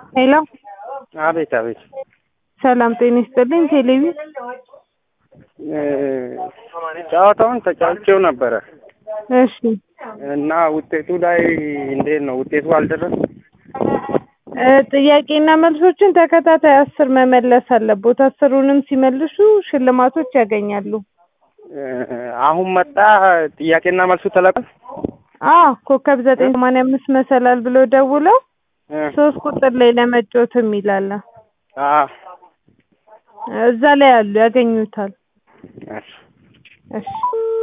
ሄሎ አቤት አቤት። ሰላም ጤና ይስጥልኝ። ቴሌቪ ጨዋታውን ተጫውቼው ነበረ እሺ እና ውጤቱ ላይ እንዴት ነው? ውጤቱ አልደረሰም። ጥያቄና መልሶችን ተከታታይ 10 መመለስ አለቦት። 10ሩንም ሲመልሱ ሽልማቶች ያገኛሉ። አሁን መጣ ጥያቄና መልሱ ተለቀ። ኮከብ 985 መሰላል ብሎ ደውለው 3 ቁጥር ላይ ለመጫወት የሚላል እዛ ላይ ያሉ ያገኙታል። እሺ እሺ